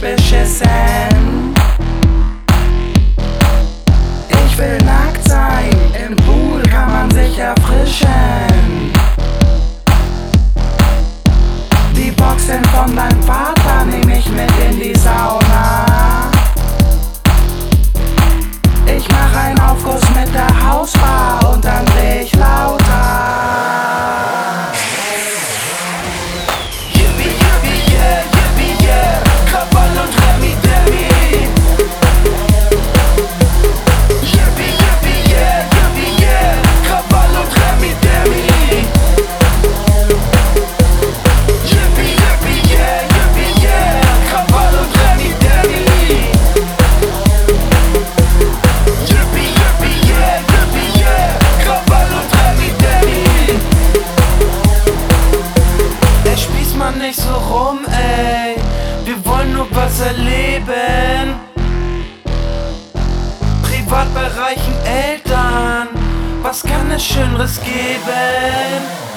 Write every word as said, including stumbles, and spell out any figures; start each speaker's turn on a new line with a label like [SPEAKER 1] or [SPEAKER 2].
[SPEAKER 1] beschissen. Ich will nackt sein, im Pool kann man sich erfrischen. Die Boxen von deinem Vater nehm ich mit in die Sauna. Ich mach einen Aufguss mit der Hausbar und dann dreh ich lauter. Yippie, yippie, yeah, yippie, yeah, Krawall und Remi Demi. Yippie, yippie, yeah, yippie, yeah, Krawall und Remi Demi. Yippie, yippie, yeah, yippie, yeah, Krawall und Remi Demi. Yippie, yippie, yeah, yippie, yeah, Krawall und Remi Demi. Ey, spieß mal nicht so rum, ey, wir wollen nur was erleben. Privat bei reichen Eltern, was kann es Schöneres geben?